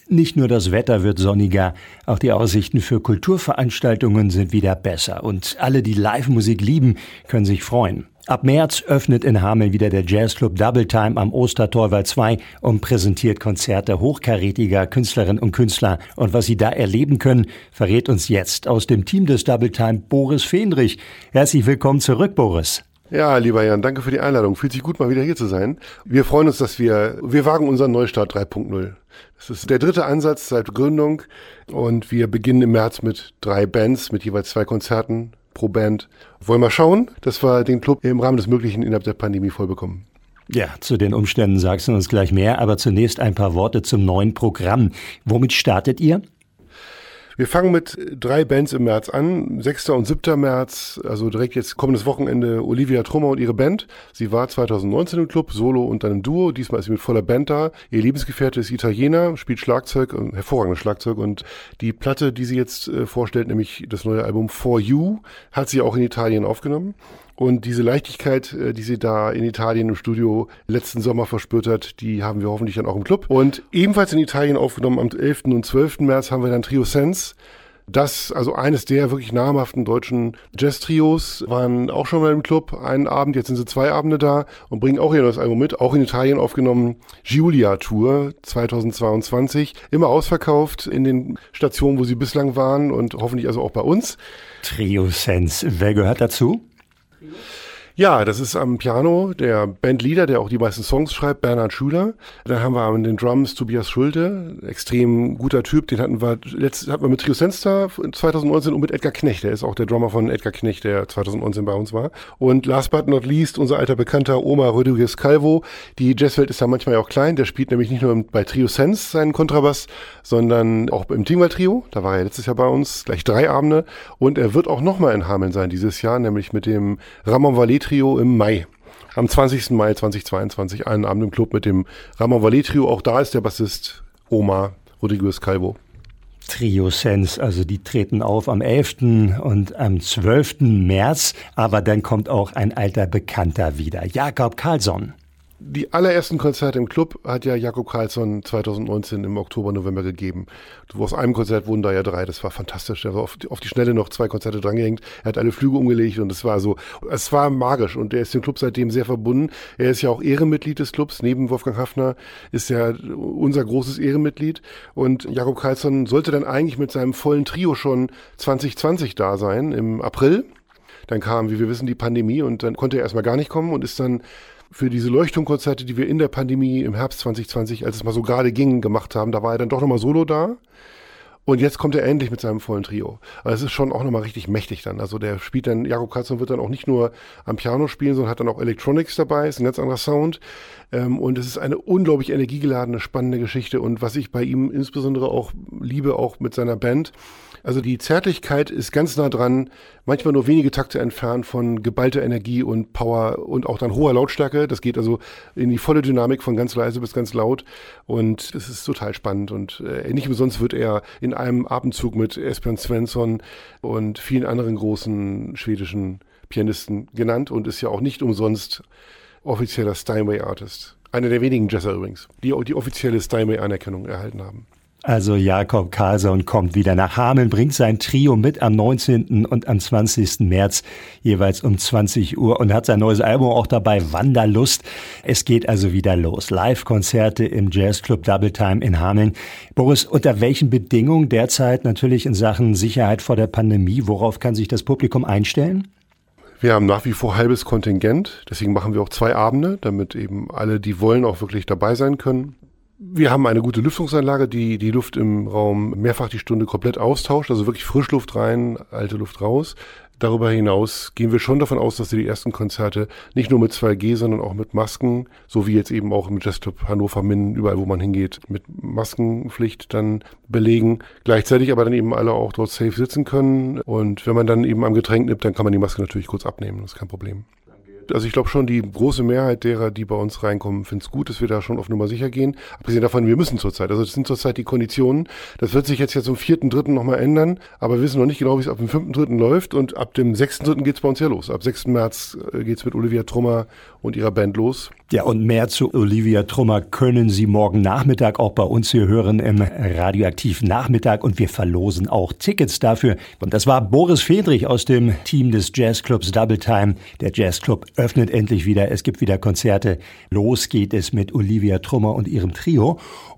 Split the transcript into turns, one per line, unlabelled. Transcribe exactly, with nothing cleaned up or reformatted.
Nicht nur das Wetter wird sonniger, auch die Aussichten für Kulturveranstaltungen sind wieder besser. Und alle, die Live-Musik lieben, können sich freuen. Ab März öffnet in Hameln wieder der Jazzclub Double Time am Ostertorwald zwei und präsentiert Konzerte hochkarätiger Künstlerinnen und Künstler. Und was Sie da erleben können, verrät uns jetzt aus dem Team des Double Time Boris Fendrich. Herzlich willkommen zurück, Boris.
Ja, lieber Jan, danke für die Einladung. Fühlt sich gut, mal wieder hier zu sein. Wir freuen uns, dass wir, wir wagen unseren Neustart drei Punkt null. Das ist der dritte Ansatz seit Gründung und wir beginnen im März mit drei Bands, mit jeweils zwei Konzerten pro Band. Wollen wir schauen, dass wir den Club im Rahmen des Möglichen innerhalb der Pandemie vollbekommen.
Ja, zu den Umständen sagst du uns gleich mehr, aber zunächst ein paar Worte zum neuen Programm. Womit startet ihr?
Wir fangen mit drei Bands im März an, sechster und siebter März, also direkt jetzt kommendes Wochenende Olivia Trummer und ihre Band. Sie war zweitausendneunzehn im Club, Solo und dann im Duo, diesmal ist sie mit voller Band da. Ihr Lebensgefährte ist Italiener, spielt Schlagzeug, hervorragendes Schlagzeug und die Platte, die sie jetzt äh, vorstellt, nämlich das neue Album For You, hat sie auch in Italien aufgenommen. Und diese Leichtigkeit, die sie da in Italien im Studio letzten Sommer verspürt hat, die haben wir hoffentlich dann auch im Club. Und ebenfalls in Italien aufgenommen am elften und zwölften März haben wir dann Trio Sense. Das, also eines der wirklich namhaften deutschen Jazz-Trios, waren auch schon mal im Club einen Abend, jetzt sind sie zwei Abende da und bringen auch ihr neues Album mit, auch in Italien aufgenommen, Giulia Tour zweitausendzweiundzwanzig, immer ausverkauft in den Stationen, wo sie bislang waren und hoffentlich also auch bei uns.
Trio Sense, wer gehört dazu?
Ja, das ist am Piano der Bandleader, der auch die meisten Songs schreibt, Bernhard Schüler. Dann haben wir an den Drums Tobias Schulte, extrem guter Typ, den hatten wir letzt hatten wir mit Trio Sense zweitausendneunzehn und mit Edgar Knecht, der ist auch der Drummer von Edgar Knecht, der zweitausendneunzehn bei uns war. Und last but not least, unser alter Bekannter Omar Rodriguez Calvo. Die Jazzwelt ist da manchmal auch klein, der spielt nämlich nicht nur bei Trio Sense seinen Kontrabass, sondern auch im Tingwall Trio, da war er letztes Jahr bei uns, gleich drei Abende. Und er wird auch nochmal in Hameln sein dieses Jahr, nämlich mit dem Ramon Vallée Trio im Mai. Am zwanzigsten Mai zweitausendzweiundzwanzig, einen Abend im Club mit dem Ramon Vallée Trio. Auch da ist der Bassist Omar Rodriguez Calvo.
Trio Sense, also die treten auf am elften und am zwölften März. Aber dann kommt auch ein alter Bekannter wieder, Jakob Karlsson.
Die allerersten Konzerte im Club hat ja Jakob Karlsson zweitausendneunzehn im Oktober, November gegeben. Aus einem Konzert wurden da ja drei, das war fantastisch. Er war auf die, auf die Schnelle noch zwei Konzerte drangehängt, er hat alle Flüge umgelegt und es war so, es war magisch und er ist dem Club seitdem sehr verbunden. Er ist ja auch Ehrenmitglied des Clubs, neben Wolfgang Haffner ist er unser großes Ehrenmitglied und Jakob Karlsson sollte dann eigentlich mit seinem vollen Trio schon zwanzig zwanzig da sein, im April. Dann kam, wie wir wissen, die Pandemie und dann konnte er erstmal gar nicht kommen und ist dann für diese Leuchtturmkonzerte, die wir in der Pandemie im Herbst zwanzig zwanzig, als es mal so gerade ging, gemacht haben, da war er dann doch nochmal solo da. Und jetzt kommt er endlich mit seinem vollen Trio. Also es ist schon auch nochmal richtig mächtig dann. Also der spielt dann, Jakob Karlsson wird dann auch nicht nur am Piano spielen, sondern hat dann auch Electronics dabei, ist ein ganz anderer Sound. Und es ist eine unglaublich energiegeladene, spannende Geschichte. Und was ich bei ihm insbesondere auch liebe, auch mit seiner Band, also die Zärtlichkeit ist ganz nah dran, manchmal nur wenige Takte entfernt von geballter Energie und Power und auch dann hoher Lautstärke. Das geht also in die volle Dynamik von ganz leise bis ganz laut und es ist total spannend und äh, nicht umsonst wird er in einem Atemzug mit Esbjörn Svensson und vielen anderen großen schwedischen Pianisten genannt und ist ja auch nicht umsonst offizieller Steinway Artist. Einer der wenigen Jazzer übrigens, die die offizielle Steinway-Anerkennung erhalten haben.
Also Jakob Karlsson kommt wieder nach Hameln, bringt sein Trio mit am neunzehnten und am zwanzigsten März, jeweils um zwanzig Uhr und hat sein neues Album auch dabei, Wanderlust. Es geht also wieder los. Live-Konzerte im Jazzclub Double Time in Hameln. Boris, unter welchen Bedingungen derzeit natürlich in Sachen Sicherheit vor der Pandemie? Worauf kann sich das Publikum einstellen?
Wir haben nach wie vor halbes Kontingent, deswegen machen wir auch zwei Abende, damit eben alle, die wollen, auch wirklich dabei sein können. Wir haben eine gute Lüftungsanlage, die die Luft im Raum mehrfach die Stunde komplett austauscht, also wirklich Frischluft rein, alte Luft raus. Darüber hinaus gehen wir schon davon aus, dass wir die ersten Konzerte nicht nur mit zwei G, sondern auch mit Masken, so wie jetzt eben auch im Jazzclub Hannover Minden, überall wo man hingeht, mit Maskenpflicht dann belegen. Gleichzeitig aber dann eben alle auch dort safe sitzen können. Und wenn man dann eben am Getränk nippt, dann kann man die Maske natürlich kurz abnehmen, das ist kein Problem. Also ich glaube schon, die große Mehrheit derer, die bei uns reinkommen, findet es gut, dass wir da schon auf Nummer sicher gehen. Abgesehen davon, wir müssen zurzeit. Also das sind zurzeit die Konditionen. Das wird sich jetzt ja zum vierten Dritten nochmal ändern. Aber wir wissen noch nicht genau, wie es ab dem fünften Dritten läuft. Und ab dem sechsten Dritten geht es bei uns ja los. Ab sechsten März geht es mit Olivia Trummer und ihrer Band los.
Ja, und mehr zu Olivia Trummer können Sie morgen Nachmittag auch bei uns hier hören im Radioaktiv Nachmittag. Und wir verlosen auch Tickets dafür. Und das war Boris Friedrich aus dem Team des Jazzclubs Double Time. Der Jazzclub öffnet endlich wieder. Es gibt wieder Konzerte. Los geht es mit Olivia Trummer und ihrem Trio.